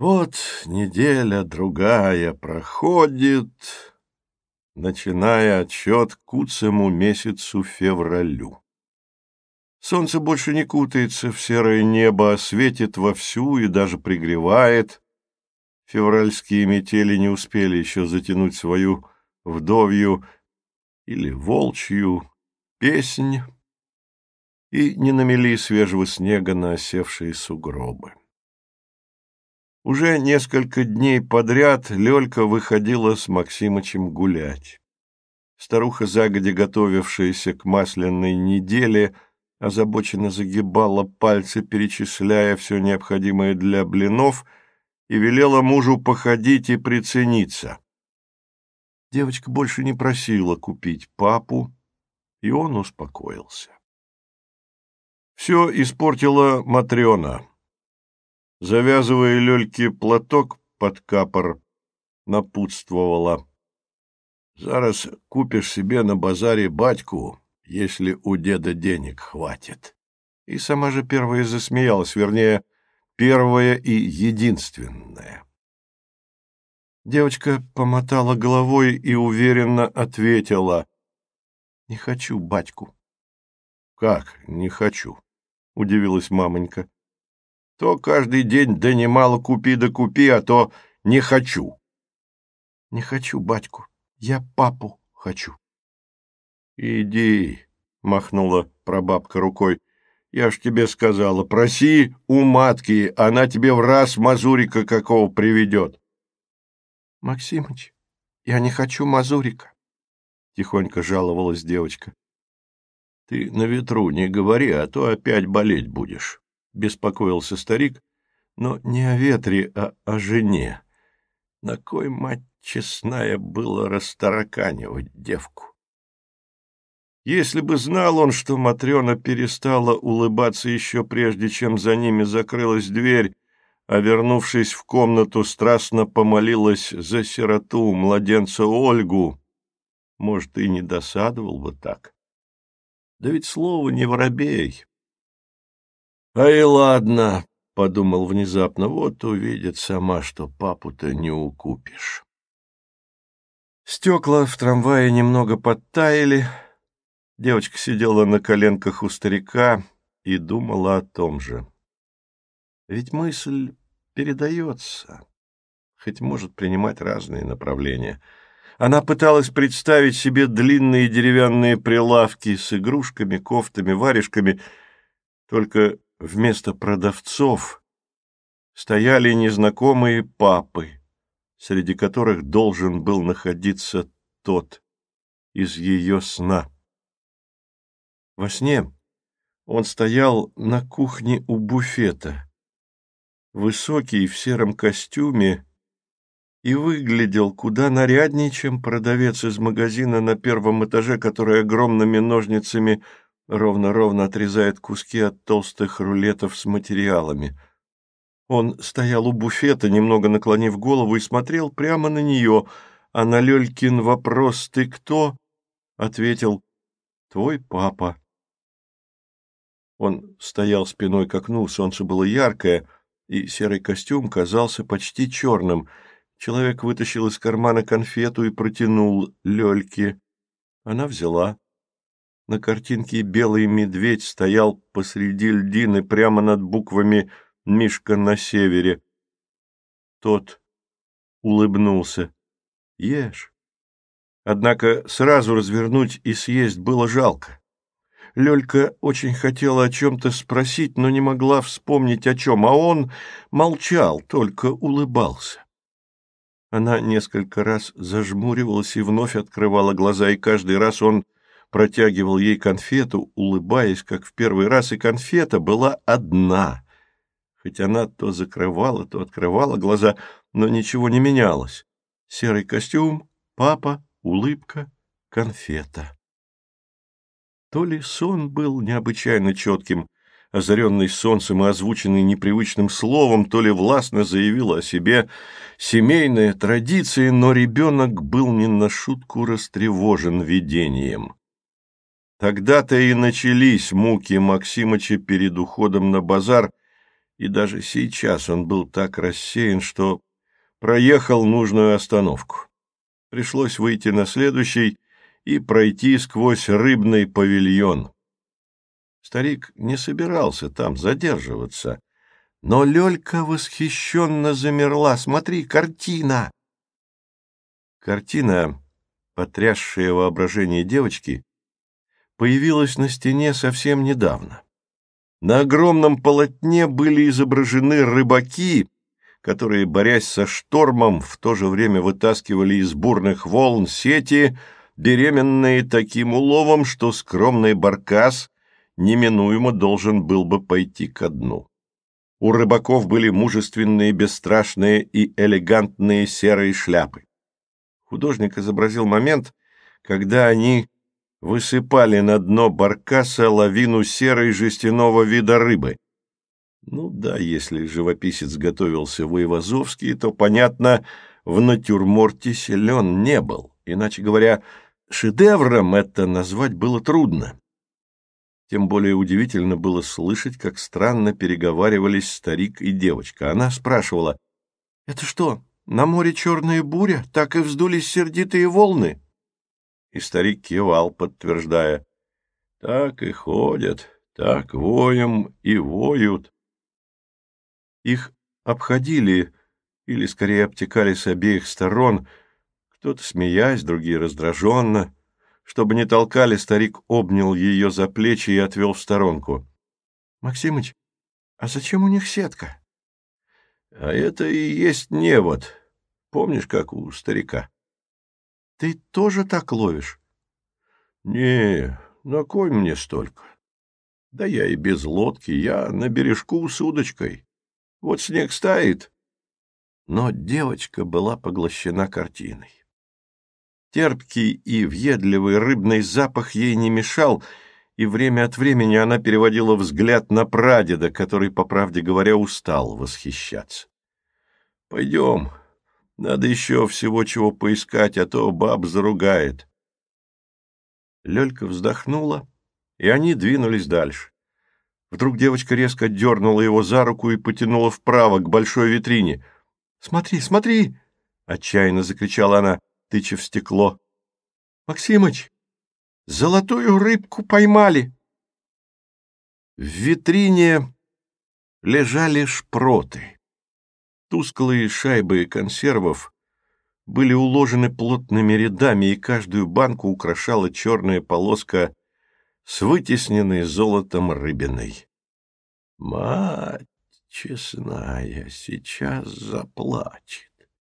Вот неделя, другая проходит, начиная отсчет к куцему месяцу февралю. Солнце больше не кутается в серое небо, а светит вовсю и даже пригревает. Февральские метели не успели еще затянуть свою вдовью или волчью песнь и не намели свежего снега на осевшие сугробы. Уже несколько дней подряд Лёлька выходила с Максимычем гулять. Старуха, загодя готовившаяся к масляной неделе, озабоченно загибала пальцы, перечисляя все необходимое для блинов, и велела мужу походить и прицениться. Девочка больше не просила купить папу, и он успокоился. Все испортила Матрена. Завязывая Лёльке платок под капор, напутствовала: «Зараз купишь себе на базаре батьку, если у деда денег хватит». И сама же первая засмеялась, вернее, первая и единственная. Девочка помотала головой и уверенно ответила: «Не хочу батьку». «Как не хочу?» — удивилась мамонька. «То каждый день да немало купи да купи, а то не хочу». «Не хочу батьку, я папу хочу». «Иди», — махнула прабабка рукой, — «я ж тебе сказала, проси у матки, она тебе в раз мазурика какого приведет». «Максимыч, я не хочу мазурика», — тихонько жаловалась девочка. «Ты на ветру не говори, а то опять болеть будешь», — беспокоился старик, но не о ветре, а о жене. На кой, мать честная, было растараканивать девку? Если бы знал он, что Матрена перестала улыбаться еще прежде, чем за ними закрылась дверь, а, вернувшись в комнату, страстно помолилась за сироту, младенца Ольгу, может, и не досадовал бы так. Да ведь слово не воробей. А и ладно, — подумал внезапно, — вот увидит сама, что папу-то не укупишь. Стекла в трамвае немного подтаяли. Девочка сидела на коленках у старика и думала о том же. Ведь мысль передается, хоть может принимать разные направления. Она пыталась представить себе длинные деревянные прилавки с игрушками, кофтами, варежками, только вместо продавцов стояли незнакомые папы, среди которых должен был находиться тот из ее сна. Во сне он стоял на кухне у буфета, высокий в сером костюме, и выглядел куда наряднее, чем продавец из магазина на первом этаже, который огромными ножницами ровно-ровно отрезает куски от толстых рулетов с материалами. Он стоял у буфета, немного наклонив голову, и смотрел прямо на нее, а на Лёлькин вопрос «Ты кто?» ответил «Твой папа». Он стоял спиной к окну, солнце было яркое, и серый костюм казался почти черным. Человек вытащил из кармана конфету и протянул Лёльке. Она взяла. На картинке белый медведь стоял посреди льдины прямо над буквами «Мишка на севере». Тот улыбнулся. «Ешь». Однако сразу развернуть и съесть было жалко. Лёлька очень хотела о чем-то спросить, но не могла вспомнить о чем, а он молчал, только улыбался. Она несколько раз зажмуривалась и вновь открывала глаза, и каждый раз он протягивал ей конфету, улыбаясь, как в первый раз, и конфета была одна. Хоть она то закрывала, то открывала глаза, но ничего не менялось. Серый костюм, папа, улыбка, конфета. То ли сон был необычайно четким, озаренный солнцем и озвученный непривычным словом, то ли властно заявила о себе семейная традиция, но ребенок был не на шутку растревожен видением. Тогда-то и начались муки Максимыча перед уходом на базар, и даже сейчас он был так рассеян, что проехал нужную остановку. Пришлось выйти на следующий и пройти сквозь рыбный павильон. Старик не собирался там задерживаться, но Лёлька восхищенно замерла. «Смотри, картина!» Картина, потрясшая воображение девочки, появилась на стене совсем недавно. На огромном полотне были изображены рыбаки, которые, борясь со штормом, в то же время вытаскивали из бурных волн сети, беременные таким уловом, что скромный баркас неминуемо должен был бы пойти ко дну. У рыбаков были мужественные, бесстрашные и элегантные серые шляпы. Художник изобразил момент, когда они высыпали на дно баркаса лавину серой жестяного вида рыбы. Ну да, если живописец готовился в Айвазовский, то, понятно, в натюрморте силен не был. Иначе говоря, шедевром это назвать было трудно. Тем более удивительно было слышать, как странно переговаривались старик и девочка. Она спрашивала: «Это что, на море черная буря? Так и вздулись сердитые волны?» И старик кивал, подтверждая: «Так и ходят, так воем и воют». Их обходили, или скорее обтекали с обеих сторон, кто-то смеясь, другие раздраженно. Чтобы не толкали, старик обнял ее за плечи и отвел в сторонку. «Максимыч, а зачем у них сетка?» «А это и есть невод. Помнишь, как у старика?» «Ты тоже так ловишь?» «Не, на кой мне столько? Да я и без лодки, я на бережку с удочкой. Вот снег стает». Но девочка была поглощена картиной. Терпкий и въедливый рыбный запах ей не мешал, и время от времени она переводила взгляд на прадеда, который, по правде говоря, устал восхищаться. «Пойдем, надо еще всего чего поискать, а то баб заругает». Лёлька вздохнула, и они двинулись дальше. Вдруг девочка резко дернула его за руку и потянула вправо, к большой витрине. «Смотри, смотри!» — отчаянно закричала она, тыча в стекло. «Максимыч, золотую рыбку поймали!» В витрине лежали шпроты. Тусклые шайбы консервов были уложены плотными рядами, и каждую банку украшала черная полоска с вытесненной золотом рыбиной. «Мать честная, сейчас заплачет».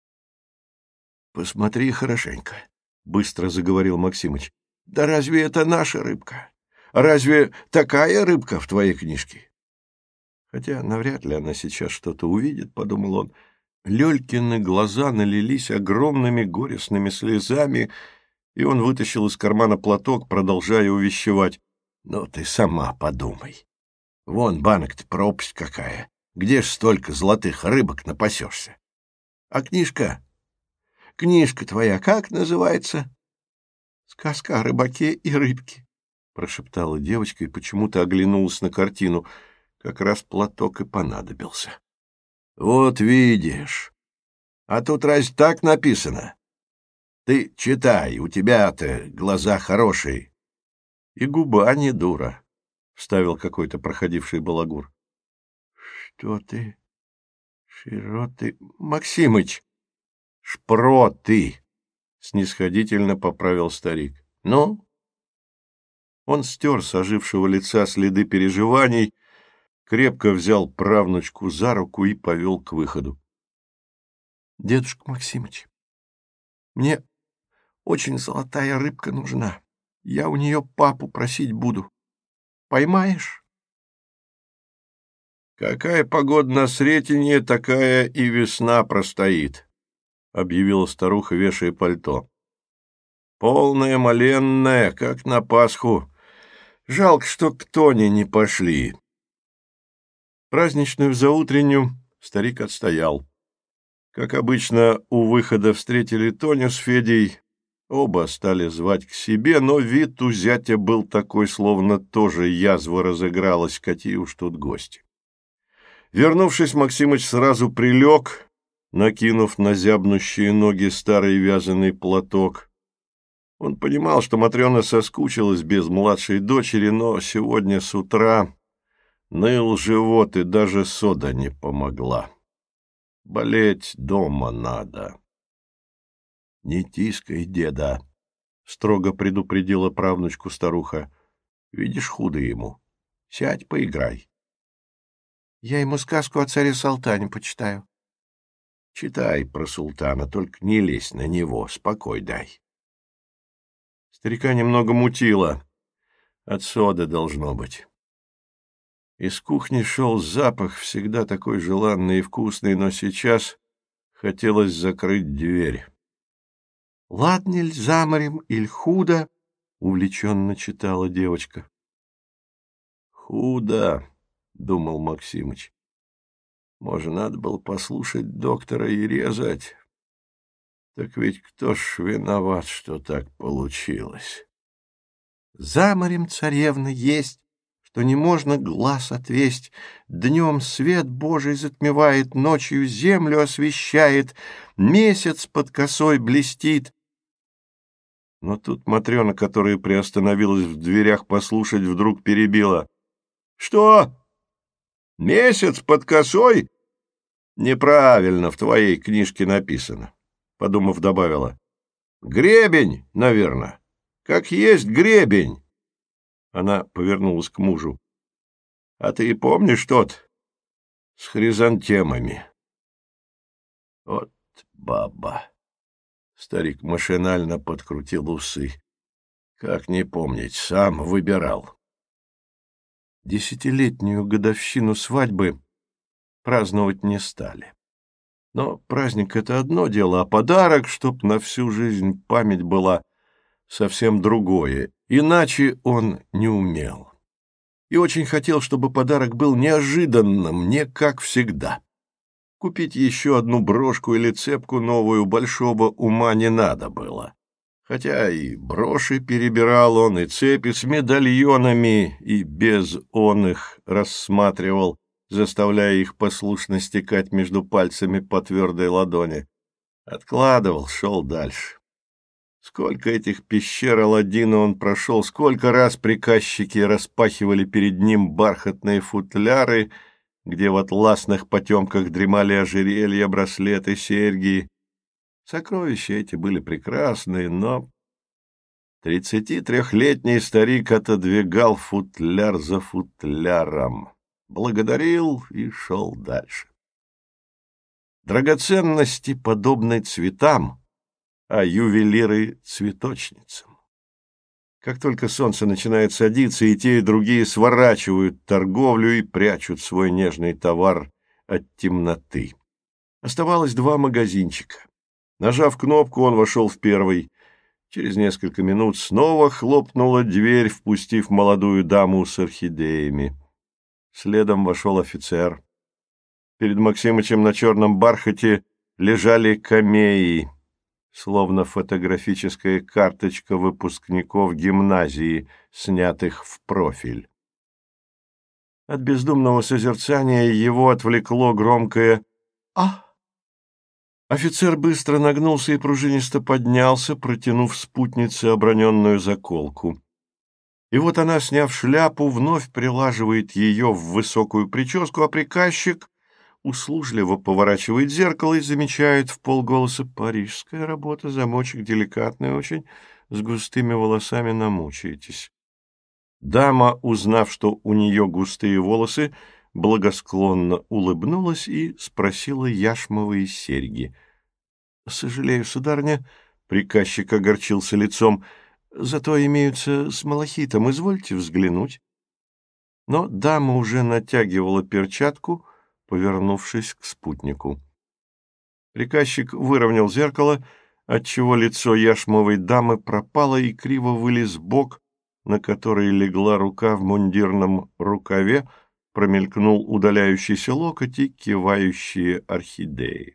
«Посмотри хорошенько», — быстро заговорил Максимыч. «Да разве это наша рыбка? Разве такая рыбка в твоей книжке?» Хотя навряд ли она сейчас что-то увидит, — подумал он. Лёлькины глаза налились огромными горестными слезами, и он вытащил из кармана платок, продолжая увещевать. «Ну, ты сама подумай. Вон банок-то пропасть какая. Где ж столько золотых рыбок напасешься? А книжка? Книжка твоя как называется?» «Сказка о рыбаке и рыбке», — прошептала девочка и почему-то оглянулась на картину. Как раз платок и понадобился. «Вот видишь. А тут разве так написано? Ты читай, у тебя-то глаза хорошие». «И губа не дура», — вставил какой-то проходивший балагур. «Что ты? Широты? Максимыч!» «Шпроты!» — снисходительно поправил старик. «Ну?» Он стер с ожившего лица следы переживаний, крепко взял правнучку за руку и повел к выходу. «Дедушка Максимыч, мне очень золотая рыбка нужна. Я у нее папу просить буду. Поймаешь?» «Какая погода на Сретенье, такая и весна простоит», — объявила старуха, вешая пальто. «Полная моленная, как на Пасху. Жалко, что к Тоне не пошли». Праздничную заутреннюю старик отстоял. Как обычно, у выхода встретили Тоню с Федей. Оба стали звать к себе, но вид у зятя был такой, словно тоже язва разыгралась, какие уж тут гости. Вернувшись, Максимыч сразу прилег, накинув на зябнущие ноги старый вязаный платок. Он понимал, что Матрена соскучилась без младшей дочери, но сегодня с утра ныл живот, и даже сода не помогла. Болеть дома надо. — Не тискай деда, — строго предупредила правнучку старуха. — Видишь, худо ему. Сядь, поиграй. — Я ему сказку о царе Салтане почитаю. — Читай про султана, только не лезь на него, спокой дай. Старика немного мутило. От соды должно быть. Из кухни шел запах, всегда такой желанный и вкусный, но сейчас хотелось закрыть дверь. «Ладнель заморем иль худо?» — увлеченно читала девочка. «Худо», — думал Максимыч. «Может, надо было послушать доктора и резать? Так ведь кто ж виноват, что так получилось?» «За морем, царевна, есть, что не можно глаз отвесть. Днем свет Божий затмевает, ночью землю освещает, месяц под косой блестит». Но тут Матрена, которая приостановилась в дверях послушать, вдруг перебила. «Что? Месяц под косой? Неправильно в твоей книжке написано», — подумав, добавила. «Гребень, наверное. Как есть гребень». Она повернулась к мужу. «А ты помнишь тот с хризантемами?» «Вот баба!» Старик машинально подкрутил усы. «Как не помнить, сам выбирал». 10-летнюю годовщину свадьбы праздновать не стали. Но праздник — это одно дело, а подарок, чтоб на всю жизнь память была, совсем другое. Иначе он не умел. И очень хотел, чтобы подарок был неожиданным, не как всегда. Купить еще одну брошку или цепку новую большого ума не надо было. Хотя и броши перебирал он, и цепи с медальонами, и без он их рассматривал, заставляя их послушно стекать между пальцами по твердой ладони. Откладывал, шел дальше. Сколько этих пещер Аладдина он прошел, сколько раз приказчики распахивали перед ним бархатные футляры, где в атласных потемках дремали ожерелья, браслеты, серьги. Сокровища эти были прекрасные, но 33-летний старик отодвигал футляр за футляром, благодарил и шел дальше. Драгоценности подобны цветам, а ювелиры — цветочницам. Как только солнце начинает садиться, и те, и другие сворачивают торговлю и прячут свой нежный товар от темноты. Оставалось 2 магазинчика. Нажав кнопку, он вошел в первый. Через несколько минут снова хлопнула дверь, впустив молодую даму с орхидеями. Следом вошел офицер. Перед Максимычем на черном бархате лежали камеи, словно фотографическая карточка выпускников гимназии, снятых в профиль. От бездумного созерцания его отвлекло громкое «Ах!». Офицер быстро нагнулся и пружинисто поднялся, протянув спутнице оброненную заколку. И вот она, сняв шляпу, вновь прилаживает ее в высокую прическу, а приказчик услужливо поворачивает зеркало и замечает вполголоса: «Парижская работа, замочек деликатный очень, с густыми волосами намучаетесь». Дама, узнав, что у нее густые волосы, благосклонно улыбнулась и спросила яшмовые серьги. «Сожалею, сударыня», — приказчик огорчился лицом, — «зато имеются с малахитом, извольте взглянуть». Но дама уже натягивала перчатку, повернувшись к спутнику. Приказчик выровнял зеркало, отчего лицо яшмовой дамы пропало и криво вылез бок, на который легла рука в мундирном рукаве, промелькнул удаляющийся локоть и кивающие орхидеи.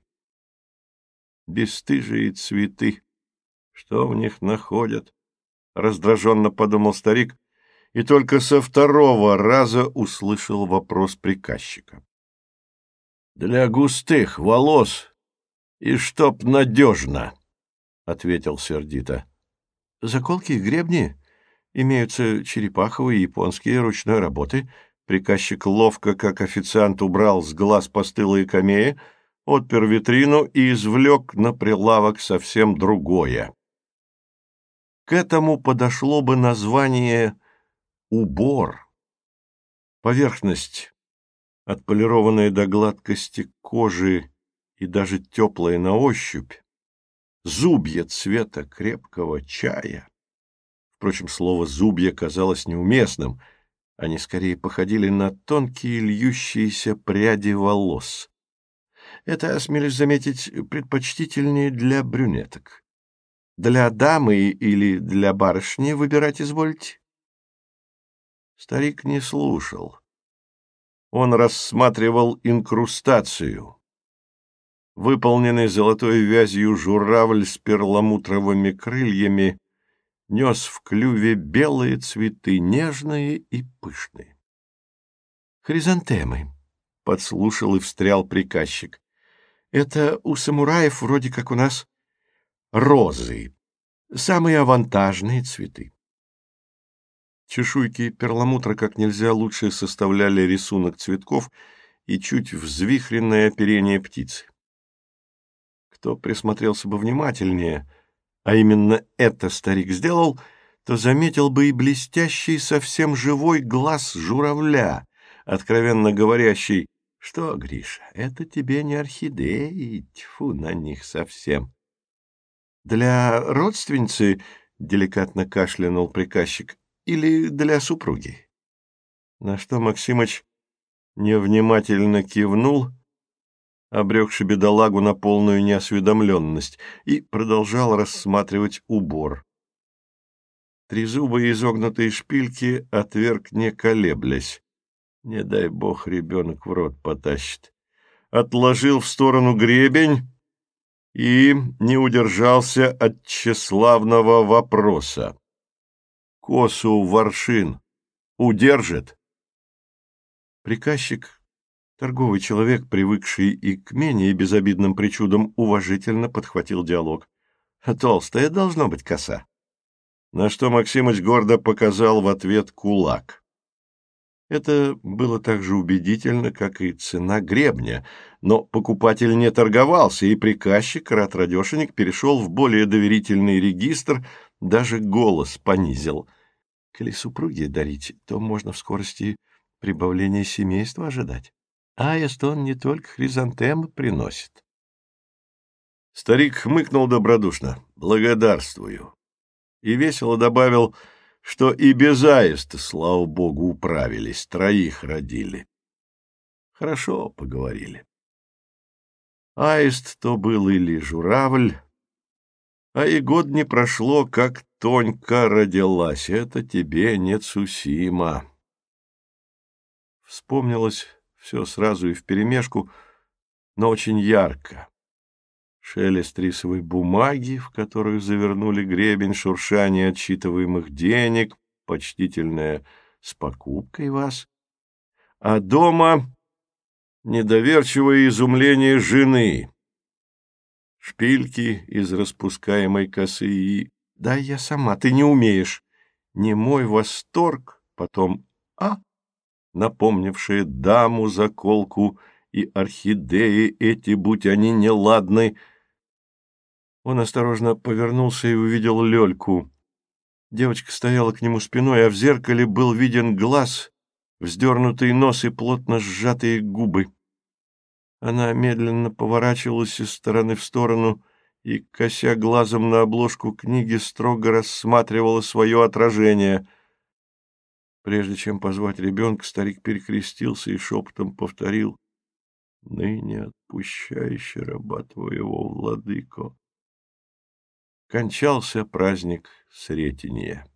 «Бесстыжие цветы! Что в них находят?» — раздраженно подумал старик, и только со второго раза услышал вопрос приказчика. Для густых волос и чтоб надежно, — ответил сердито. Заколки и гребни имеются черепаховые японские ручной работы. Приказчик ловко, как официант, убрал с глаз постылые камеи, отпер витрину и извлек на прилавок совсем другое. К этому подошло бы название «убор». Поверхность, отполированная до гладкости кожи и даже теплая на ощупь, зубья цвета крепкого чая. Впрочем, слово «зубья» казалось неуместным, они скорее походили на тонкие льющиеся пряди волос. Это, осмелюсь заметить, предпочтительнее для брюнеток. Для дамы или для барышни выбирать извольте? Старик не слушал. Он рассматривал инкрустацию. Выполненный золотой вязью журавль с перламутровыми крыльями нес в клюве белые цветы, нежные и пышные. «Хризантемы», — подслушал и встрял приказчик. «Это у самураев вроде как у нас розы, самые авантажные цветы». Чешуйки перламутра как нельзя лучше составляли рисунок цветков и чуть взвихренное оперение птицы. Кто присмотрелся бы внимательнее, а именно это старик сделал, то заметил бы и блестящий, совсем живой глаз журавля, откровенно говорящий: «Что, Гриша, это тебе не орхидеи, тьфу на них совсем». «Для родственницы, — деликатно кашлянул приказчик, — или для супруги?» На что Максимыч невнимательно кивнул, обрекши бедолагу на полную неосведомленность, и продолжал рассматривать убор. Трезубые изогнутые шпильки отверг, не колеблясь. Не дай бог ребенок в рот потащит. Отложил в сторону гребень и не удержался от тщеславного вопроса. «Косу Воршин удержит?» Приказчик, торговый человек, привыкший и к менее безобидным причудам, уважительно подхватил диалог. «Толстая должна быть коса». На что Максимыч гордо показал в ответ кулак. Это было так же убедительно, как и цена гребня, но покупатель не торговался, и приказчик, рад-радешенек, перешел в более доверительный регистр, даже голос понизил. Коли супруге дарить, то можно в скорости прибавления семейства ожидать. Аист он не только хризантемы приносит. Старик хмыкнул добродушно. «Благодарствую». И весело добавил, что и без аиста, слава богу, управились, 3 родили. Хорошо поговорили. Аист то был или журавль, а и год не прошло, как Тонька родилась. Это тебе не Цусима. Вспомнилось все сразу и вперемешку, но очень ярко. Шелест рисовой бумаги, в которую завернули гребень, шуршание отсчитываемых денег, почтительное «с покупкой вас», а дома недоверчивое изумление жены, шпильки из распускаемой косы и «да я сама, ты не умеешь», не мой восторг, потом «а», напомнившие даму заколку и орхидеи эти, будь они неладны. Он осторожно повернулся и увидел Лёльку. Девочка стояла к нему спиной, а в зеркале был виден глаз, вздернутый нос и плотно сжатые губы. Она медленно поворачивалась из стороны в сторону и, кося глазом на обложку книги, строго рассматривала свое отражение. Прежде чем позвать ребенка, старик перекрестился и шепотом повторил: «Ныне отпущающий раба твоего, владыко». Кончался праздник Сретения.